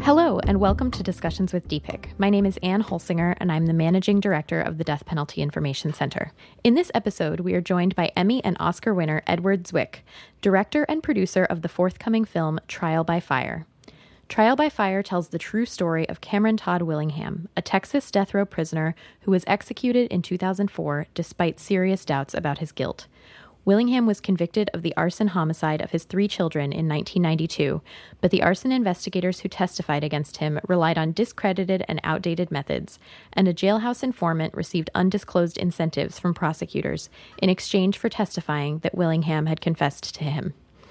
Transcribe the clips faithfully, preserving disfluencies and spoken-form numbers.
Hello, and welcome to Discussions with D P I C. My name is Anne Holsinger, and I'm the Managing Director of the Death Penalty Information Center. In this episode, we are joined by Emmy and Oscar winner Edward Zwick, director and producer of the forthcoming film Trial by Fire. Trial by Fire tells the true story of Cameron Todd Willingham, a Texas death row prisoner who was executed in two thousand four despite serious doubts about his guilt. Willingham was convicted of the arson homicide of his three children in nineteen ninety-two, but the arson investigators who testified against him relied on discredited and outdated methods, and a jailhouse informant received undisclosed incentives from prosecutors in exchange for testifying that Willingham had confessed to him.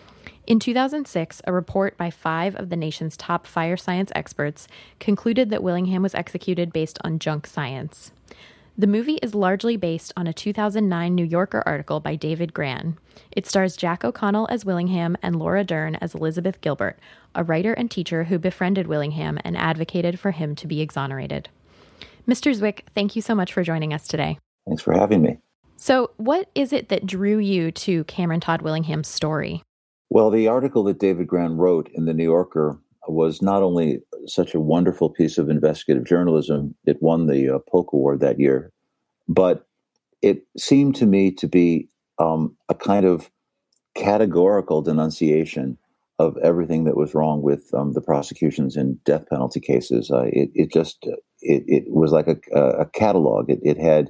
In two thousand six, a report by five of the nation's top fire science experts concluded that Willingham was executed based on junk science. The movie is largely based on a two thousand nine New Yorker article by David Grann. It stars Jack O'Connell as Willingham and Laura Dern as Elizabeth Gilbert, a writer and teacher who befriended Willingham and advocated for him to be exonerated. Mister Zwick, thank you so much for joining us today. Thanks for having me. So, what is it that drew you to Cameron Todd Willingham's story? Well, the article that David Grann wrote in the New Yorker was not only such a wonderful piece of investigative journalism, it won the uh, Polk Award that year, but it seemed to me to be um, a kind of categorical denunciation of everything that was wrong with um, the prosecutions in death penalty cases. Uh, it, it just, it, it was like a, a catalog. It, it had,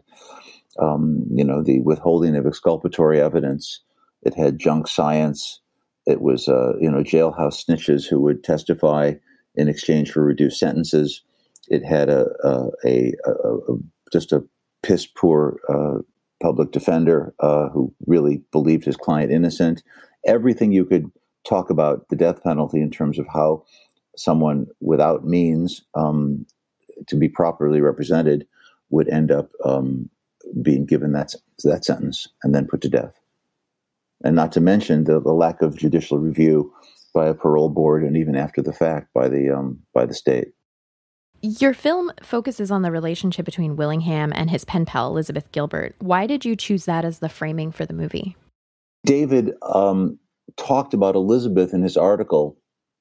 um, you know, the withholding of exculpatory evidence. It had junk science. It was, uh, you know, jailhouse snitches who would testify in exchange for reduced sentences. It had a a, a, a, a just a piss poor uh, public defender uh, who really believed his client innocent. Everything you could talk about the death penalty in terms of how someone without means um, to be properly represented would end up um, being given that that sentence and then put to death. And not to mention the, the lack of judicial review by a parole board, and even after the fact by the um, by the state. Your film focuses on the relationship between Willingham and his pen pal, Elizabeth Gilbert. Why did you choose that as the framing for the movie? David um, talked about Elizabeth in his article,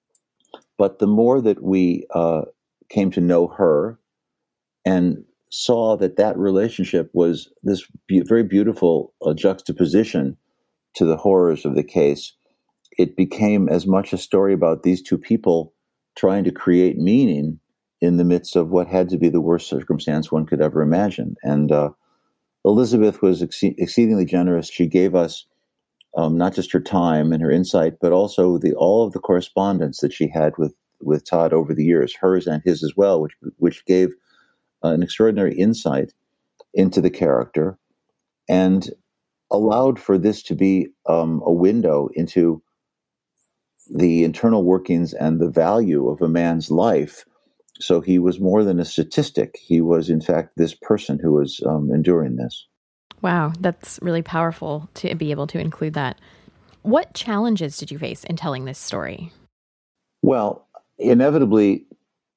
but the more that we uh, came to know her and saw that that relationship was this be- very beautiful uh, juxtaposition to the horrors of the case, it became as much a story about these two people trying to create meaning in the midst of what had to be the worst circumstance one could ever imagine. And uh, Elizabeth was ex- exceedingly generous. She gave us um, not just her time and her insight, but also the all of the correspondence that she had with, with Todd over the years, hers and his as well, which which gave uh, an extraordinary insight into the character and allowed for this to be um, a window into the internal workings and the value of a man's life. So he was more than a statistic. He was, in fact, this person who was um, enduring this. Wow, that's really powerful to be able to include that. What challenges did you face in telling this story? Well, inevitably,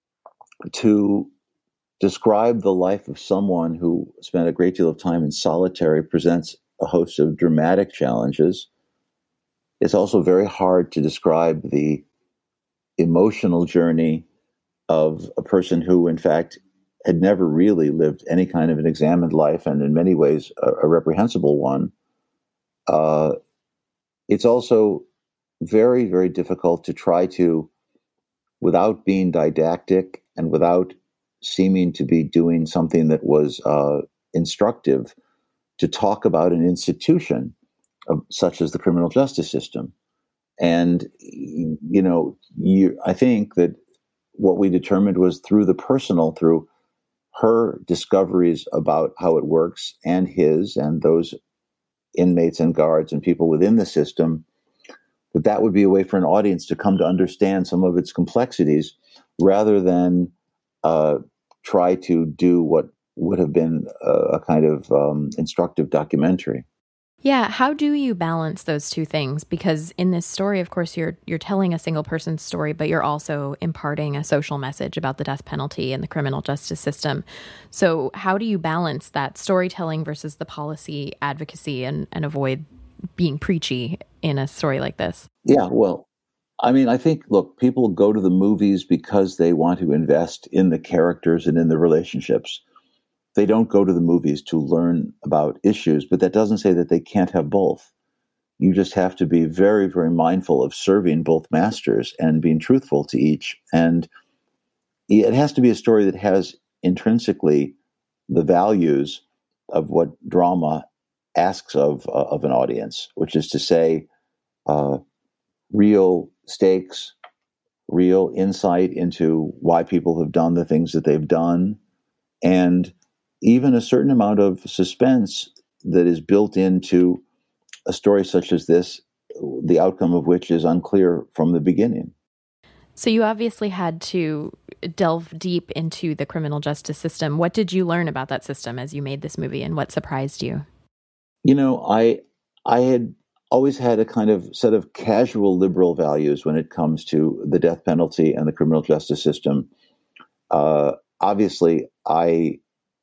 to describe the life of someone who spent a great deal of time in solitary presents a host of dramatic challenges. It's also very hard to describe the emotional journey of a person who, in fact, had never really lived any kind of an examined life, and in many ways a, a reprehensible one. Uh, it's also very, very difficult to try to, without being didactic and without seeming to be doing something that was uh, instructive, to talk about an institution of, such as the criminal justice system. And, you know, you, I think that what we determined was through the personal, through her discoveries about how it works and his and those inmates and guards and people within the system, that that would be a way for an audience to come to understand some of its complexities rather than uh, try to do what would have been a, a kind of um, instructive documentary. Yeah, how do you balance those two things? Because in this story, of course, you're you're telling a single person's story, but you're also imparting a social message about the death penalty and the criminal justice system. So how do you balance that storytelling versus the policy advocacy and, and avoid being preachy in a story like this? Yeah, well, I mean, I think, look, people go to the movies because they want to invest in the characters and in the relationships. They don't go to the movies to learn about issues, but that doesn't say that they can't have both. You just have to be very, very mindful of serving both masters and being truthful to each. And it has to be a story that has intrinsically the values of what drama asks of uh, of an audience, which is to say, uh, real stakes, real insight into why people have done the things that they've done, and even a certain amount of suspense that is built into a story such as this, the outcome of which is unclear from the beginning. So you obviously had to delve deep into the criminal justice system. What did you learn about that system as you made this movie, and what surprised you? You know, I I had always had a kind of set of casual liberal values when it comes to the death penalty and the criminal justice system. Uh, obviously, I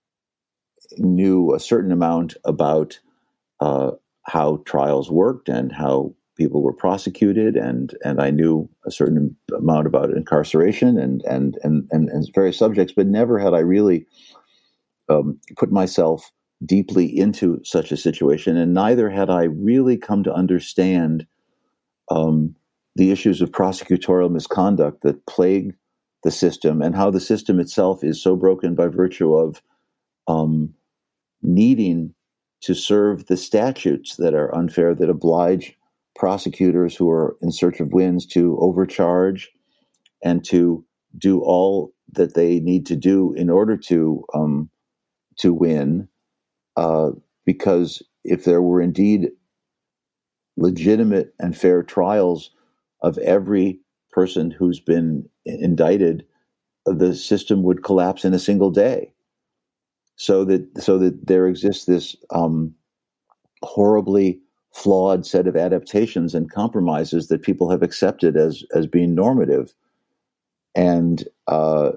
knew a certain amount about uh, how trials worked and how people were prosecuted, and and I knew a certain amount about incarceration and and and and, and various subjects, but never had I really um, put myself deeply into such a situation, and neither had I really come to understand um, the issues of prosecutorial misconduct that plague the system, and how the system itself is so broken by virtue of um, needing to serve the statutes that are unfair, that oblige prosecutors who are in search of wins to overcharge and to do all that they need to do in order to um, to win. Uh, because if there were indeed legitimate and fair trials of every person who's been indicted, the system would collapse in a single day. So that so that there exists this um, horribly flawed set of adaptations and compromises that people have accepted as as being normative. And uh,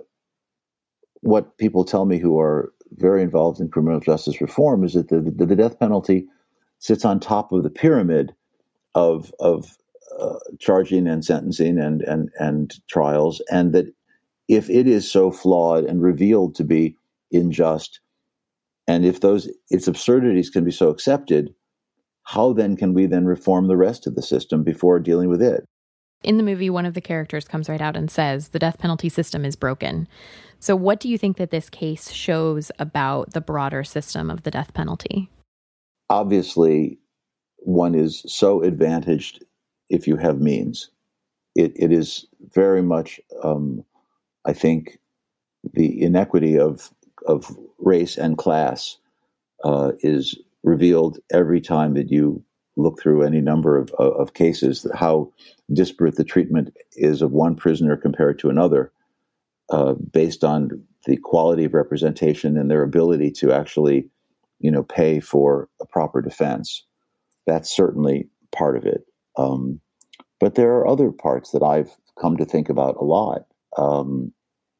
what people tell me who are very involved in criminal justice reform is that the, the, the death penalty sits on top of the pyramid of of uh, charging and sentencing and and and trials, and that if it is so flawed and revealed to be unjust, and if those its absurdities can be so accepted, how then can we then reform the rest of the system before dealing with it? In the movie, one of the characters comes right out and says the death penalty system is broken. So what do you think that this case shows about the broader system of the death penalty? Obviously, one is so advantaged if you have means. It, it is very much, um, I think, the inequity of of race and class uh, is revealed every time that you look through any number of, of cases, how disparate the treatment is of one prisoner compared to another, uh, based on the quality of representation and their ability to actually, you know, pay for a proper defense. That's certainly part of it. Um, but there are other parts that I've come to think about a lot. Um,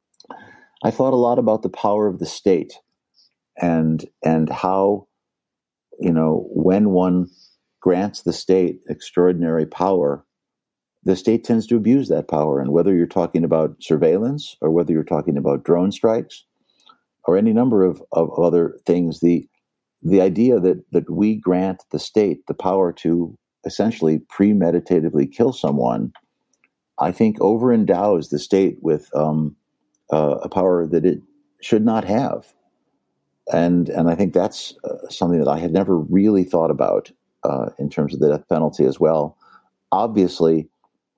I thought a lot about the power of the state, and and how, you know, when one grants the state extraordinary power, the state tends to abuse that power. And whether you're talking about surveillance, or whether you're talking about drone strikes, or any number of, of other things, the the idea that that we grant the state the power to essentially premeditatively kill someone, I think overendows the state with um, uh, a power that it should not have. And and I think that's uh, something that I had never really thought about uh, in terms of the death penalty as well. Obviously,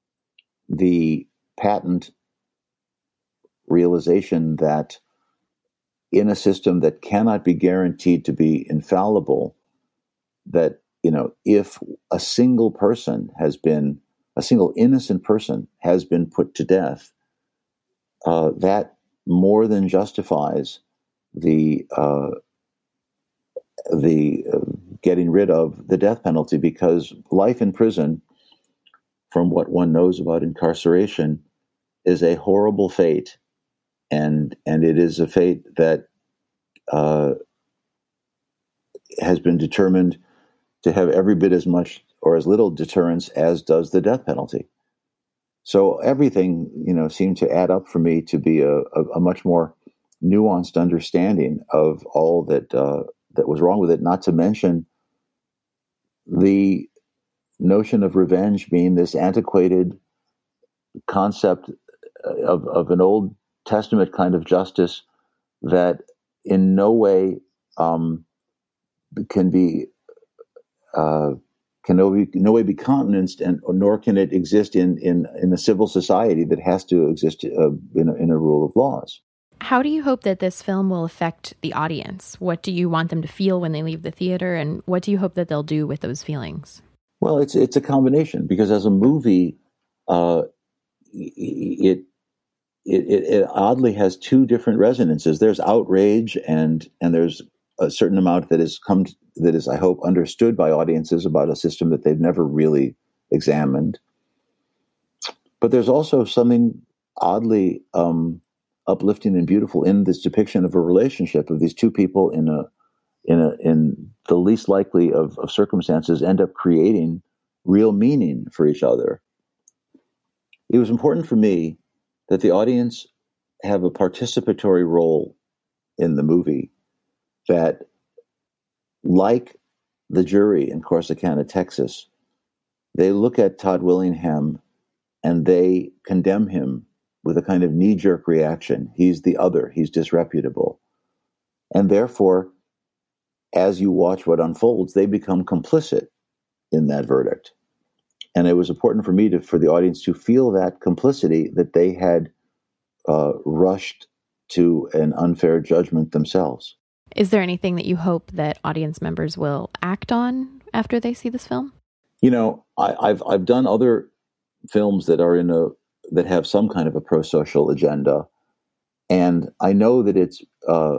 the patent realization that in a system that cannot be guaranteed to be infallible, that, you know, if a single person has been, a single innocent person has been put to death, uh, that more than justifies the uh, the uh, getting rid of the death penalty, because life in prison, from what one knows about incarceration, is a horrible fate, and and it is a fate that uh, has been determined to have every bit as much or as little deterrence as does the death penalty. So everything, you know, seemed to add up for me to be a, a, a much more nuanced understanding of all that uh, that was wrong with it. Not to mention the notion of revenge being this antiquated concept of, of an Old Testament kind of justice that in no way um, can be uh, can no, be, no way be countenanced, and nor can it exist in in, in a civil society that has to exist uh, in, a, in a rule of laws. How do you hope that this film will affect the audience? What do you want them to feel when they leave the theater, and what do you hope that they'll do with those feelings? Well, it's it's a combination, because as a movie, uh, it, it it oddly has two different resonances. There's outrage, and and there's a certain amount that has come to, that is, I hope, understood by audiences about a system that they've never really examined. But there's also something oddly um, uplifting and beautiful in this depiction of a relationship of these two people in a in a in the least likely of, of circumstances end up creating real meaning for each other. It was important for me that the audience have a participatory role in the movie, that, like the jury in Corsicana, Texas, they look at Todd Willingham and they condemn him with a kind of knee-jerk reaction. He's the other, he's disreputable. And therefore, as you watch what unfolds, they become complicit in that verdict. And it was important for me to, for the audience to feel that complicity, that they had uh, rushed to an unfair judgment themselves. Is there anything that you hope that audience members will act on after they see this film? You know, I, I've I've done other films that are in a that have some kind of a pro-social agenda, and I know that it's uh,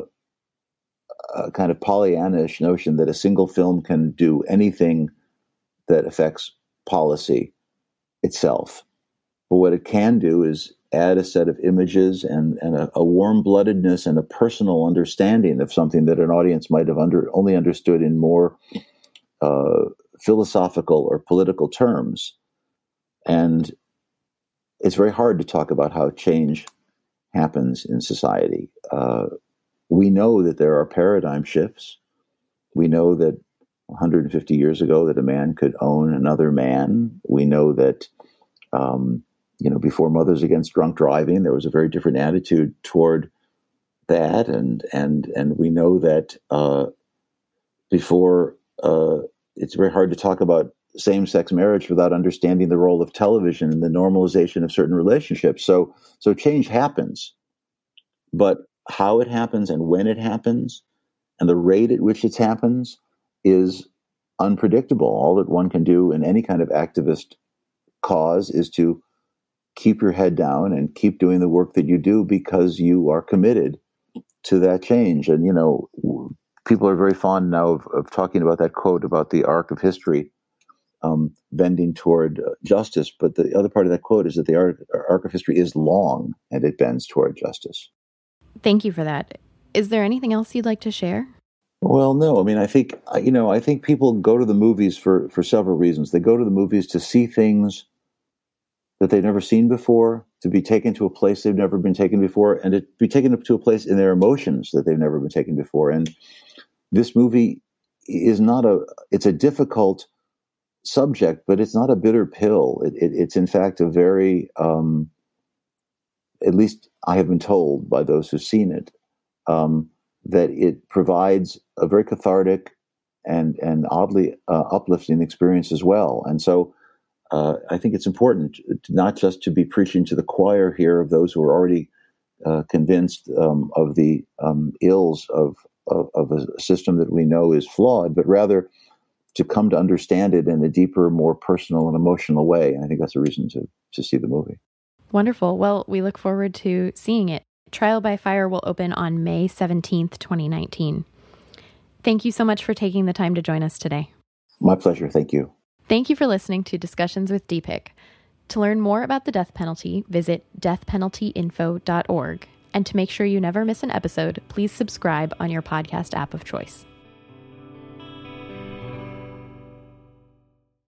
a kind of Pollyannish notion that a single film can do anything that affects policy itself. But what it can do is add a set of images and, and a, a warm-bloodedness and a personal understanding of something that an audience might have under, only understood in more uh, philosophical or political terms. And it's very hard to talk about how change happens in society. Uh, we know that there are paradigm shifts. We know that one hundred fifty years ago that a man could own another man. We know that, um, you know, before Mothers Against Drunk Driving, there was a very different attitude toward that. And and and we know that uh, before, uh, it's very hard to talk about same-sex marriage without understanding the role of television and the normalization of certain relationships. So, so change happens, but how it happens and when it happens and the rate at which it happens is unpredictable. All that one can do in any kind of activist cause is to keep your head down and keep doing the work that you do, because you are committed to that change. And, you know, people are very fond now of, of talking about that quote about the arc of history Um, bending toward uh, justice. But the other part of that quote is that the arc, arc of history is long and it bends toward justice. Thank you for that. Is there anything else you'd like to share? Well, no. I mean, I think, you know, I think people go to the movies for, for several reasons. They go to the movies to see things that they've never seen before, to be taken to a place they've never been taken before, and to be taken to a place in their emotions that they've never been taken before. And this movie is not a, it's a difficult subject, but it's not a bitter pill. It, it, it's in fact a very, um, at least I have been told by those who've seen it, um, that it provides a very cathartic and and oddly uh, uplifting experience as well. And so uh, I think it's important to, not just to be preaching to the choir here of those who are already uh, convinced um, of the um, ills of, of, of a system that we know is flawed, but rather to come to understand it in a deeper, more personal and emotional way. And I think that's a reason to to see the movie. Wonderful. Well, we look forward to seeing it. Trial by Fire will open on May seventeenth, twenty nineteen. Thank you so much for taking the time to join us today. My pleasure. Thank you. Thank you for listening to Discussions with D P I C. To learn more about the death penalty, visit death penalty info dot org. And to make sure you never miss an episode, please subscribe on your podcast app of choice.